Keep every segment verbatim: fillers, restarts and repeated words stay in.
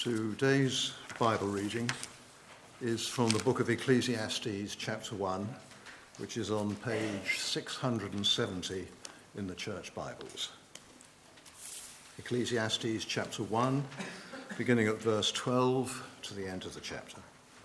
Today's Bible reading is from the book of Ecclesiastes, chapter one, which is on page six hundred seventy in the Church Bibles. Ecclesiastes, chapter one, beginning at verse twelve to the end of the chapter.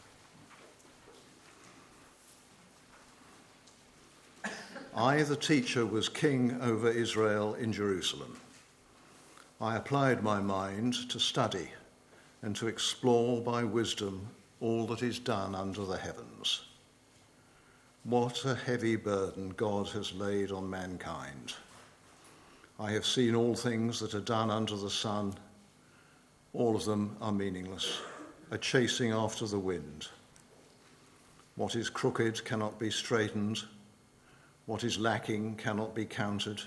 I, the teacher, was king over Israel in Jerusalem. I applied my mind to study and to explore by wisdom all that is done under the heavens. What a heavy burden God has laid on mankind. I have seen all things that are done under the sun. All of them are meaningless, a chasing after the wind. What is crooked cannot be straightened. What is lacking cannot be counted.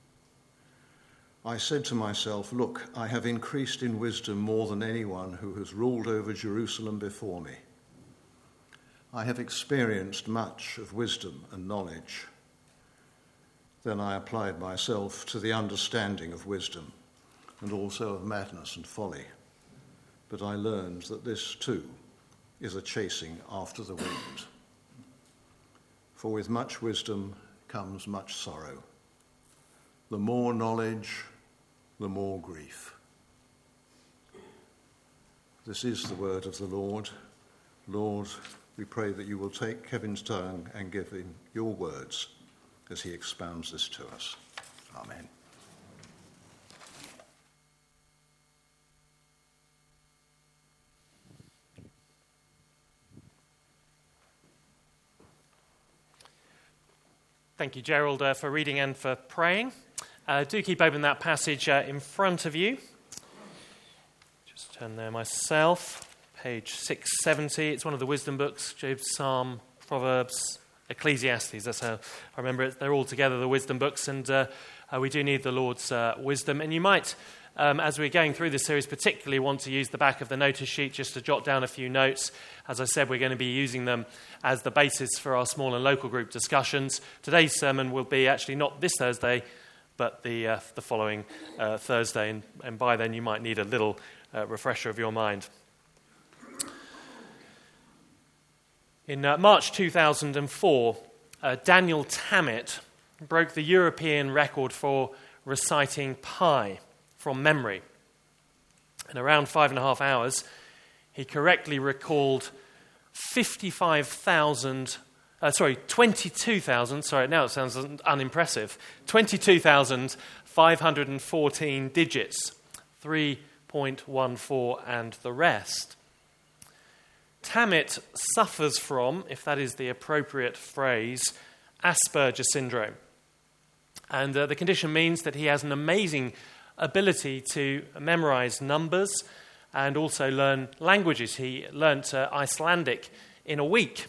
I said to myself, look, I have increased in wisdom more than anyone who has ruled over Jerusalem before me. I have experienced much of wisdom and knowledge. Then I applied myself to the understanding of wisdom and also of madness and folly. But I learned that this too is a chasing after the wind. For with much wisdom comes much sorrow. The more knowledge, the more grief. This is the word of the Lord. Lord, we pray that you will take Kevin's tongue and give him your words as he expounds this to us. Amen. Thank you, Gerald, uh, for reading and for praying. Uh, do keep open that passage uh, in front of you. Just turn there myself. Page six seventy. It's one of the wisdom books. Job, Psalm, Proverbs, Ecclesiastes. That's how I remember it. They're all together, the wisdom books, and uh, uh, we do need the Lord's uh, wisdom. And you might, um, as we're going through this series, particularly want to use the back of the notice sheet just to jot down a few notes. As I said, we're going to be using them as the basis for our small and local group discussions. Today's sermon will be actually not this Thursday, but the uh, the following uh, Thursday, and, and by then you might need a little uh, refresher of your mind. In uh, March two thousand four, uh, Daniel Tammet broke the European record for reciting pi from memory. In around five and a half hours, he correctly recalled fifty-five thousand, uh, sorry, twenty-two thousand, sorry, now it sounds unimpressive, twenty-two thousand five hundred fourteen digits, three point one four and the rest. Tammet suffers from, if that is the appropriate phrase, Asperger syndrome. And uh, the condition means that he has an amazing ability to memorize numbers and also learn languages. He learnt uh, Icelandic in a week.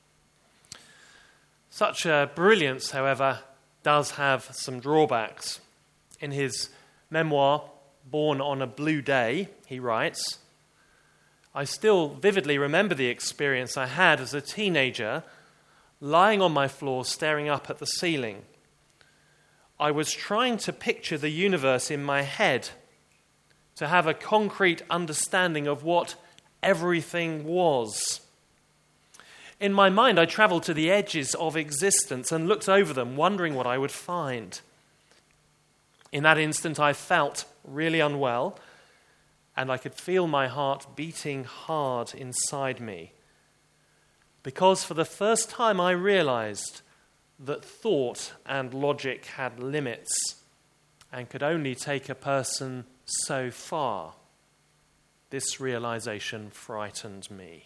Such uh, brilliance, however, does have some drawbacks. In his memoir, Born on a Blue Day, he writes, I still vividly remember the experience I had as a teenager, lying on my floor staring up at the ceiling. I was trying to picture the universe in my head, to have a concrete understanding of what everything was. In my mind, I traveled to the edges of existence and looked over them, wondering what I would find. In that instant, I felt really unwell, and I could feel my heart beating hard inside me. Because for the first time, I realized that thought and logic had limits and could only take a person so far. This realization frightened me.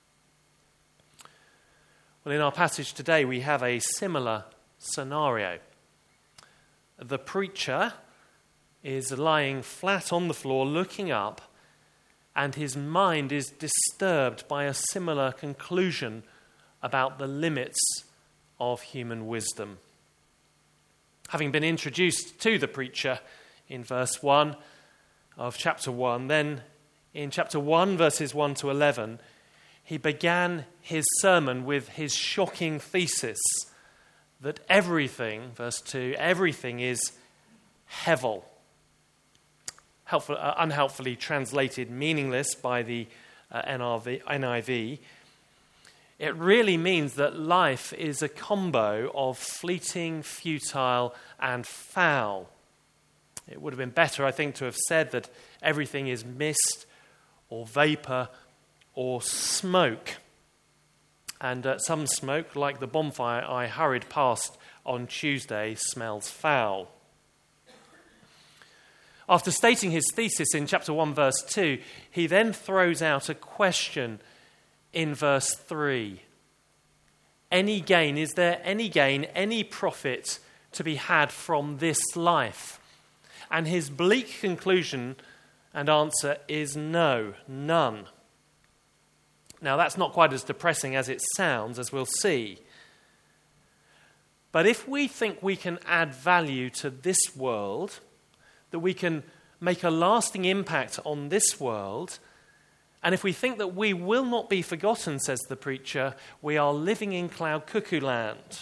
Well, in our passage today, we have a similar scenario. The preacher is lying flat on the floor, looking up, and his mind is disturbed by a similar conclusion about the limits of human wisdom. Having been introduced to the preacher in verse one of chapter one, then in chapter one, verses one to eleven, he began his sermon with his shocking thesis that everything, verse two, everything is hevel. helpful, uh, unhelpfully translated meaningless by the uh, N I V, it really means that life is a combo of fleeting, futile, and foul. It would have been better, I think, to have said that everything is mist or vapor or smoke. And uh, some smoke, like the bonfire I hurried past on Tuesday, smells foul. After stating his thesis in chapter one, verse two, he then throws out a question in verse three. Any gain, is there any gain, any profit to be had from this life? And his bleak conclusion and answer is no, none. Now that's not quite as depressing as it sounds, as we'll see. But if we think we can add value to this world, that we can make a lasting impact on this world, and if we think that we will not be forgotten, says the preacher, we are living in cloud cuckoo land.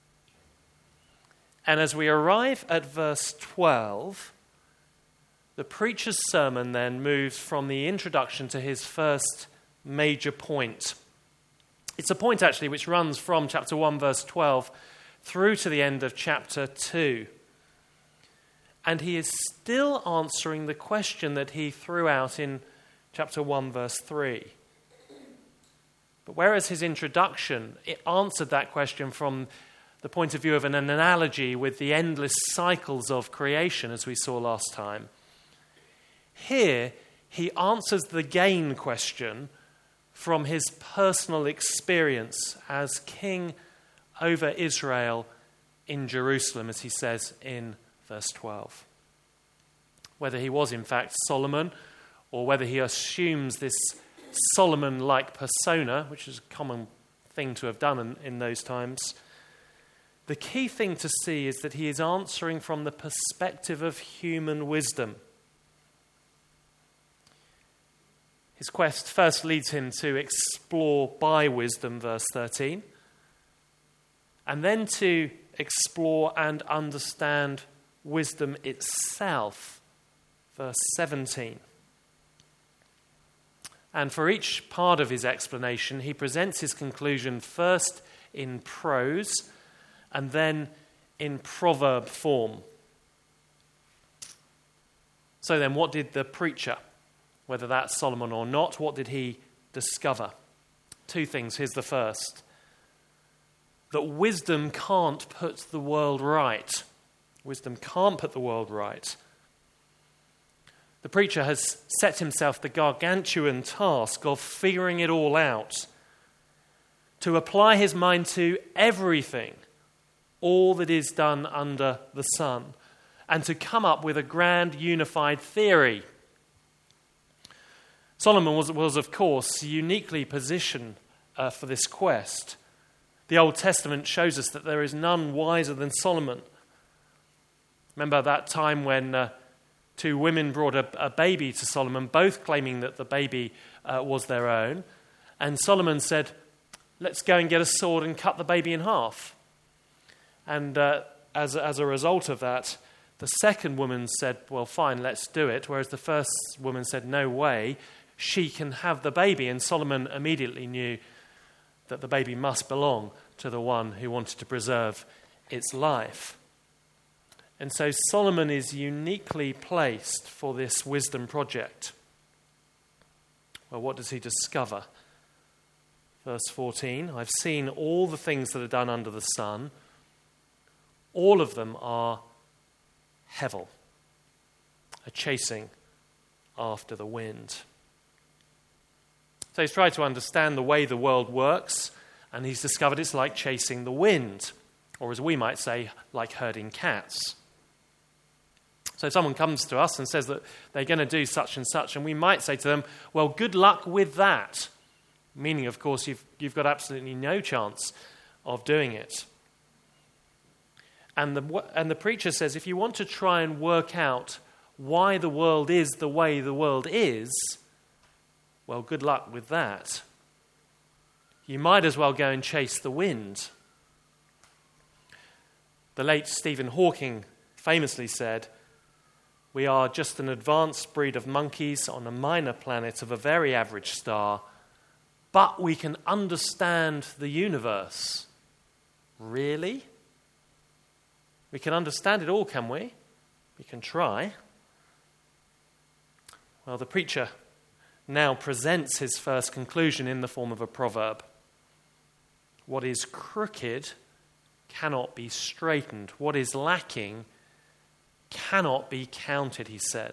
And as we arrive at verse twelve, the preacher's sermon then moves from the introduction to his first major point. It's a point actually which runs from chapter one, verse twelve, through to the end of chapter two. And he is still answering the question that he threw out in chapter one, verse three. But whereas his introduction, it answered that question from the point of view of an analogy with the endless cycles of creation, as we saw last time, here he answers the gain question from his personal experience as king over Israel in Jerusalem, as he says in verse twelve. Whether he was in fact Solomon, or whether he assumes this Solomon-like persona, which is a common thing to have done in, in those times, the key thing to see is that he is answering from the perspective of human wisdom. His quest first leads him to explore by wisdom, verse thirteen, and then to explore and understand wisdom itself, verse seventeen. And for each part of his explanation, he presents his conclusion first in prose and then in proverb form. So then, what did the preacher, whether that's Solomon or not, what did he discover? Two things. Here's the first. That wisdom can't put the world right. Wisdom can't put the world right. The preacher has set himself the gargantuan task of figuring it all out, to apply his mind to everything, all that is done under the sun, and to come up with a grand unified theory. Solomon was, was of course, uniquely positioned uh, for this quest. The Old Testament shows us that there is none wiser than Solomon. Remember that time when uh, two women brought a, a baby to Solomon, both claiming that the baby uh, was their own. And Solomon said, let's go and get a sword and cut the baby in half. And uh, as, as a result of that, the second woman said, well, fine, let's do it. Whereas the first woman said, no way, she can have the baby. And Solomon immediately knew that the baby must belong to the one who wanted to preserve its life. And so Solomon is uniquely placed for this wisdom project. Well, what does he discover? Verse fourteen, I've seen all the things that are done under the sun. All of them are hevel, a chasing after the wind. So he's tried to understand the way the world works, and he's discovered it's like chasing the wind, or as we might say, like herding cats. So someone comes to us and says that they're going to do such and such, and we might say to them, well, good luck with that. Meaning, of course, you've, you've got absolutely no chance of doing it. And the, and the preacher says, if you want to try and work out why the world is the way the world is, well, good luck with that. You might as well go and chase the wind. The late Stephen Hawking famously said We are just an advanced breed of monkeys on a minor planet of a very average star, but we can understand the universe. Really? We can understand it all, can we? We can try. Well, the preacher now presents his first conclusion in the form of a proverb. What is crooked cannot be straightened. What is lacking cannot be counted, he said.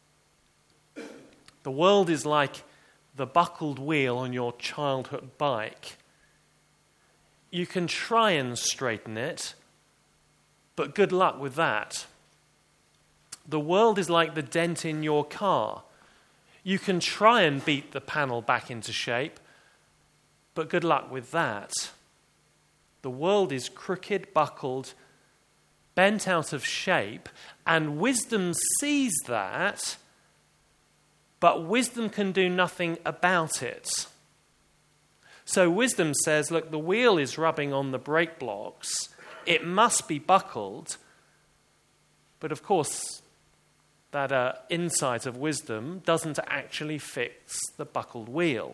The world is like the buckled wheel on your childhood bike. You can try and straighten it, but good luck with that. The world is like the dent in your car. You can try and beat the panel back into shape, but good luck with that. The world is crooked, buckled, bent out of shape, and wisdom sees that, but wisdom can do nothing about it. So wisdom says, look, the wheel is rubbing on the brake blocks. It must be buckled. But of course, that uh, insight of wisdom doesn't actually fix the buckled wheel.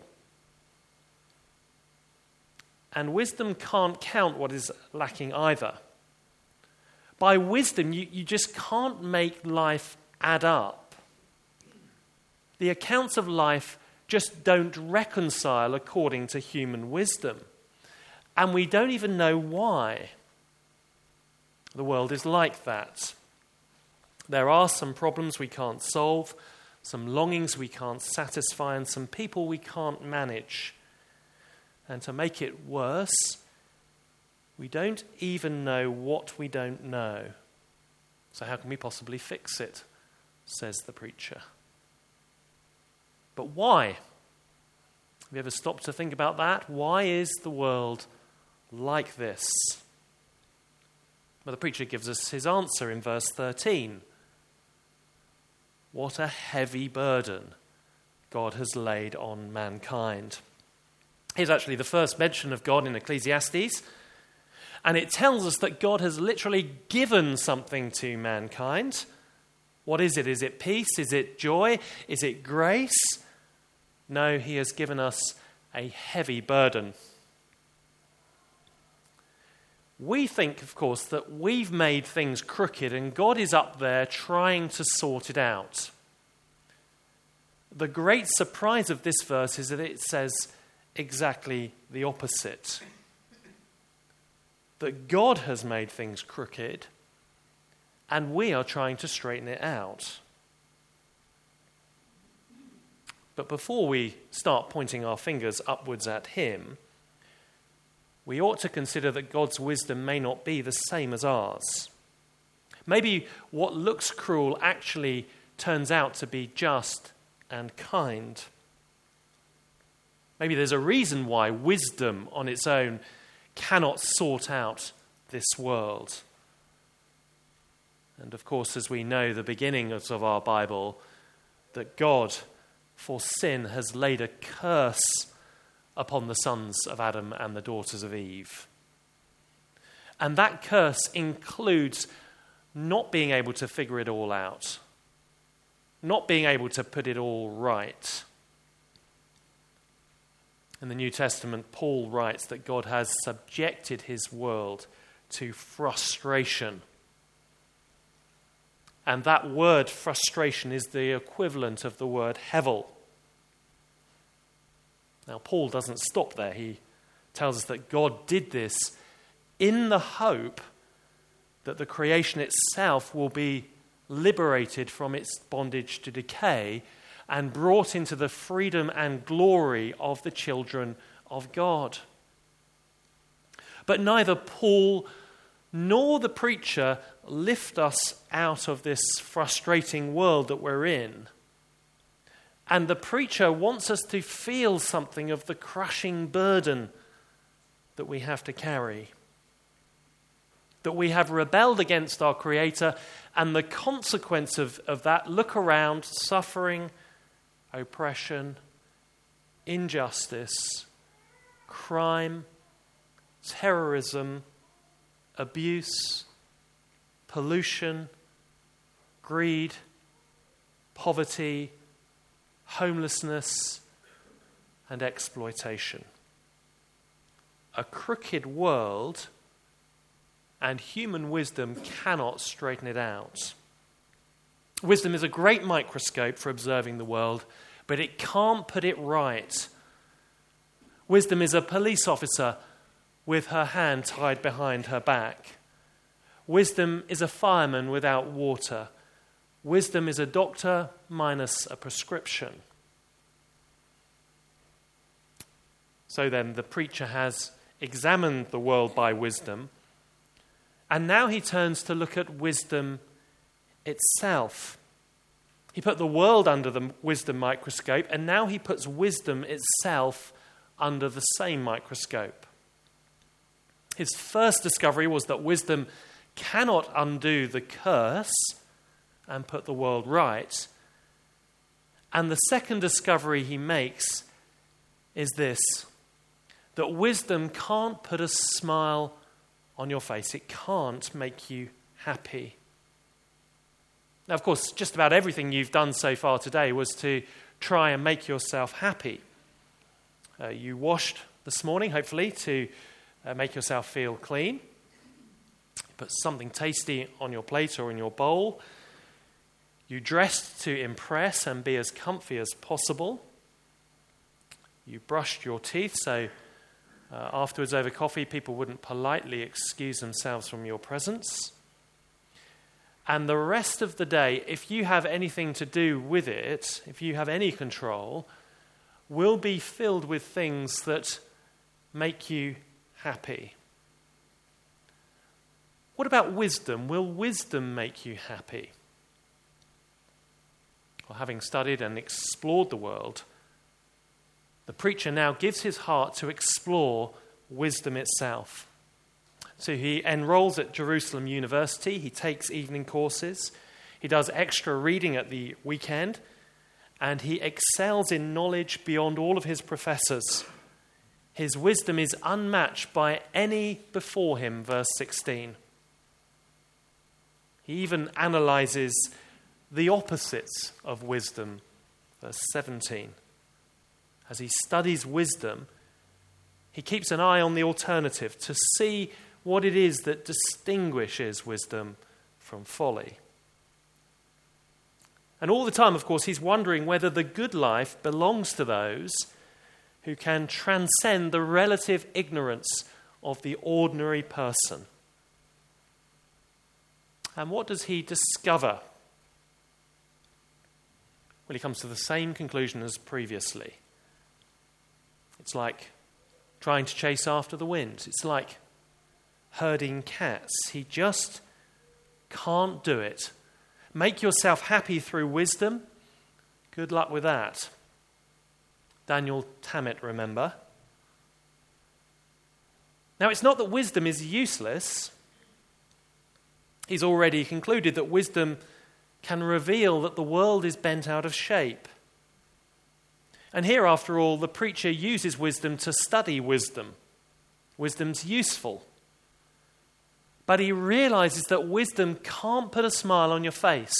And wisdom can't count what is lacking either. By wisdom, you, you just can't make life add up. The accounts of life just don't reconcile according to human wisdom. And we don't even know why. The world is like that. There are some problems we can't solve, some longings we can't satisfy, and some people we can't manage. And to make it worse, we don't even know what we don't know. So how can we possibly fix it, says the preacher. But why? Have you ever stopped to think about that? Why is the world like this? Well, the preacher gives us his answer in verse thirteen. What a heavy burden God has laid on mankind. Here's actually the first mention of God in Ecclesiastes. And it tells us that God has literally given something to mankind. What is it? Is it peace? Is it joy? Is it grace? No, he has given us a heavy burden. We think, of course, that we've made things crooked and God is up there trying to sort it out. The great surprise of this verse is that it says exactly the opposite. That God has made things crooked and we are trying to straighten it out. But before we start pointing our fingers upwards at him, we ought to consider that God's wisdom may not be the same as ours. Maybe what looks cruel actually turns out to be just and kind. Maybe there's a reason why wisdom on its own cannot sort out this world. And of course, as we know, the beginnings of our Bible, that God, for sin, has laid a curse upon the sons of Adam and the daughters of Eve. And that curse includes not being able to figure it all out, not being able to put it all right. In the New Testament, Paul writes that God has subjected his world to frustration. And that word frustration is the equivalent of the word hevel. Now, Paul doesn't stop there. He tells us that God did this in the hope that the creation itself will be liberated from its bondage to decay and brought into the freedom and glory of the children of God. But neither Paul nor the preacher lift us out of this frustrating world that we're in. And the preacher wants us to feel something of the crushing burden that we have to carry. That we have rebelled against our Creator, and the consequence of, of that, look around, suffering, oppression, injustice, crime, terrorism, abuse, pollution, greed, poverty, homelessness, and exploitation. A crooked world, and human wisdom cannot straighten it out. Wisdom is a great microscope for observing the world, but it can't put it right. Wisdom is a police officer with her hand tied behind her back. Wisdom is a fireman without water. Wisdom is a doctor minus a prescription. So then, the preacher has examined the world by wisdom, and now he turns to look at wisdom itself. He put the world under the wisdom microscope, and now he puts wisdom itself under the same microscope. His first discovery was that wisdom cannot undo the curse and put the world right. And the second discovery he makes is this, that wisdom can't put a smile on your face. It can't make you happy. Now, of course, just about everything you've done so far today was to try and make yourself happy. Uh, you washed this morning, hopefully, to uh, make yourself feel clean. You put something tasty on your plate or in your bowl. You dressed to impress and be as comfy as possible. You brushed your teeth so uh, afterwards over coffee people wouldn't politely excuse themselves from your presence. And the rest of the day, if you have anything to do with it, if you have any control, will be filled with things that make you happy. What about wisdom? Will wisdom make you happy? Well, having studied and explored the world, the preacher now gives his heart to explore wisdom itself. So he enrolls at Jerusalem University, he takes evening courses, he does extra reading at the weekend, and he excels in knowledge beyond all of his professors. His wisdom is unmatched by any before him, verse sixteen. He even analyzes the opposites of wisdom, verse seventeen. As he studies wisdom, he keeps an eye on the alternative to see what it is that distinguishes wisdom from folly. And all the time, of course, he's wondering whether the good life belongs to those who can transcend the relative ignorance of the ordinary person. And what does he discover? Well, he comes to the same conclusion as previously. It's like trying to chase after the wind. It's like herding cats. He just can't do it. Make yourself happy through wisdom. Good luck with that. Daniel Tammet, remember? Now, it's not that wisdom is useless. He's already concluded that wisdom can reveal that the world is bent out of shape. And here, after all, the preacher uses wisdom to study wisdom. Wisdom's useful. But he realizes that wisdom can't put a smile on your face.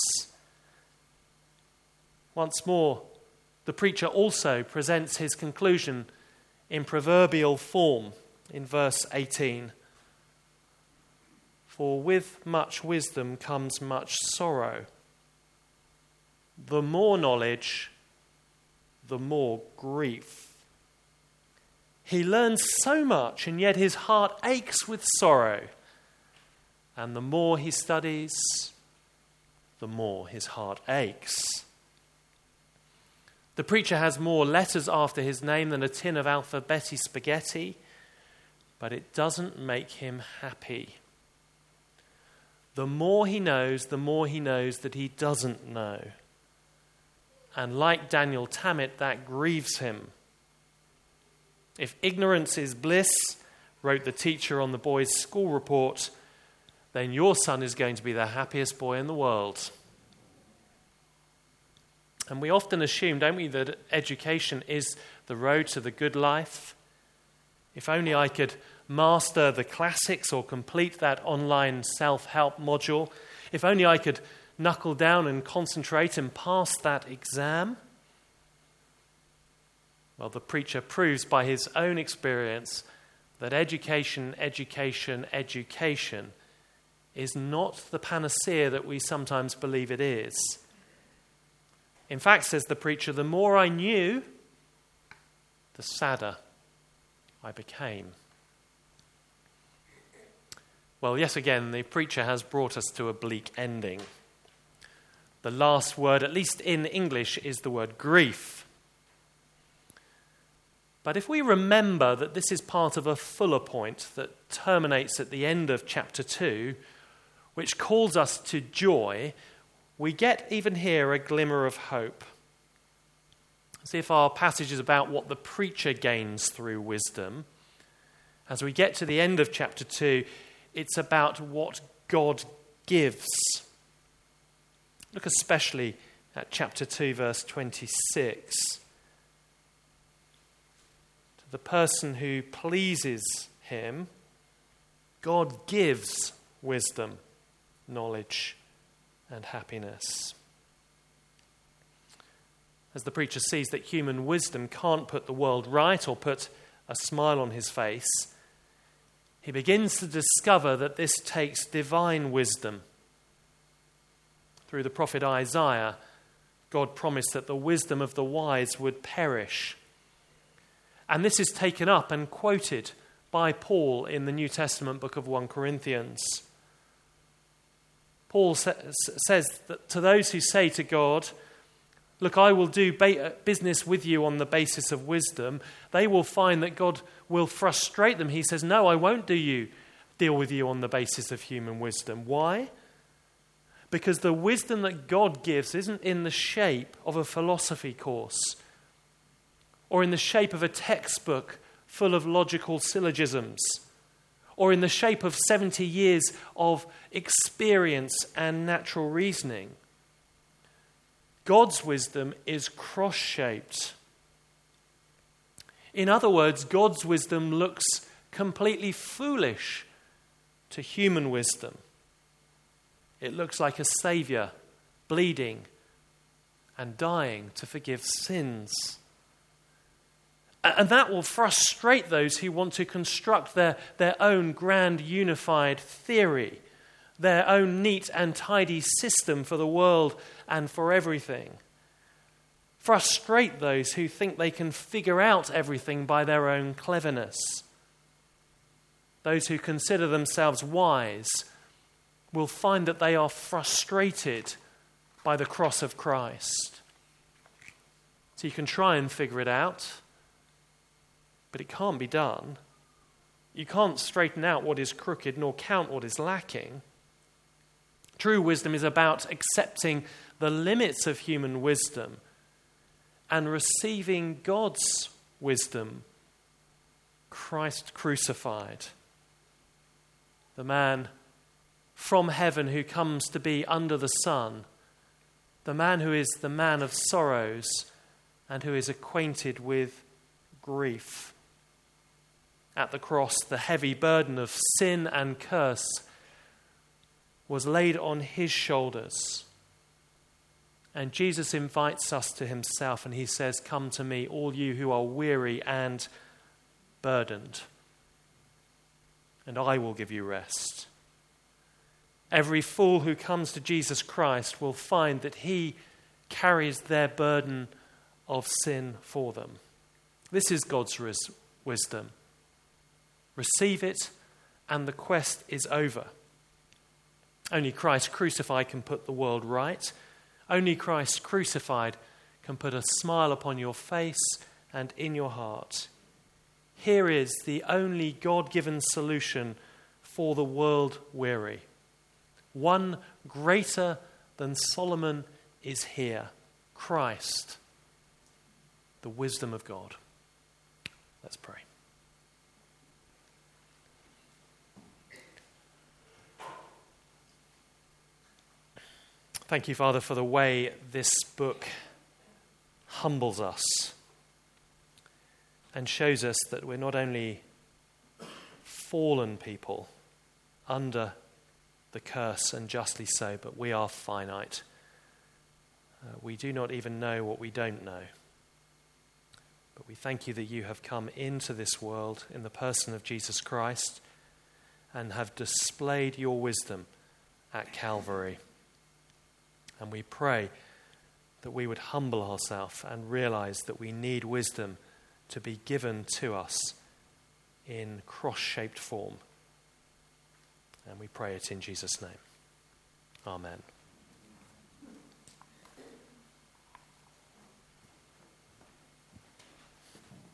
Once more, the preacher also presents his conclusion in proverbial form in verse eighteen. For with much wisdom comes much sorrow. The more knowledge, the more grief. He learns so much, and yet his heart aches with sorrow. And the more he studies, the more his heart aches. The preacher has more letters after his name than a tin of alphabeti spaghetti, but it doesn't make him happy. The more he knows, the more he knows that he doesn't know. And like Daniel Tammet, that grieves him. If ignorance is bliss, wrote the teacher on the boy's school report, then your son is going to be the happiest boy in the world. And we often assume, don't we, that education is the road to the good life. If only I could master the classics or complete that online self-help module. If only I could knuckle down and concentrate and pass that exam? Well, the preacher proves by his own experience that education, education, education is not the panacea that we sometimes believe it is. In fact, says the preacher, the more I knew, the sadder I became. Well, yet again, the preacher has brought us to a bleak ending. The last word, at least in English, is the word grief. But if we remember that this is part of a fuller point that terminates at the end of chapter two, which calls us to joy, we get even here a glimmer of hope. As if our passage is about what the preacher gains through wisdom, as we get to the end of chapter two, it's about what God gives. Look especially at chapter two, verse twenty-six. To the person who pleases him, God gives wisdom, knowledge, and happiness. As the preacher sees that human wisdom can't put the world right or put a smile on his face, he begins to discover that this takes divine wisdom. Through the prophet Isaiah, God promised that the wisdom of the wise would perish. And this is taken up and quoted by Paul in the New Testament book of First Corinthians. Paul sa- says that to those who say to God, look, I will do ba- business with you on the basis of wisdom, they will find that God will frustrate them. He says, no, I won't do you, deal with you on the basis of human wisdom. Why? Because the wisdom that God gives isn't in the shape of a philosophy course or in the shape of a textbook full of logical syllogisms or in the shape of seventy years of experience and natural reasoning. God's wisdom is cross-shaped. In other words, God's wisdom looks completely foolish to human wisdom. It looks like a saviour bleeding and dying to forgive sins. And that will frustrate those who want to construct their, their own grand unified theory, their own neat and tidy system for the world and for everything. Frustrate those who think they can figure out everything by their own cleverness. Those who consider themselves wise will find that they are frustrated by the cross of Christ. So you can try and figure it out, but it can't be done. You can't straighten out what is crooked nor count what is lacking. True wisdom is about accepting the limits of human wisdom and receiving God's wisdom, Christ crucified. The man from heaven who comes to be under the sun, the man who is the man of sorrows and who is acquainted with grief. At the cross, the heavy burden of sin and curse was laid on his shoulders. And Jesus invites us to himself and he says, come to me, all you who are weary and burdened, and I will give you rest. Every fool who comes to Jesus Christ will find that he carries their burden of sin for them. This is God's ris- wisdom. Receive it, and the quest is over. Only Christ crucified can put the world right. Only Christ crucified can put a smile upon your face and in your heart. Here is the only God-given solution for the world weary. One greater than Solomon is here. Christ, the wisdom of God. Let's pray. Thank you, Father, for the way this book humbles us and shows us that we're not only fallen people under the curse, and justly so, but we are finite. Uh, we do not even know what we don't know. But we thank you that you have come into this world in the person of Jesus Christ and have displayed your wisdom at Calvary. And we pray that we would humble ourselves and realize that we need wisdom to be given to us in cross-shaped form. And we pray it in Jesus' name. Amen.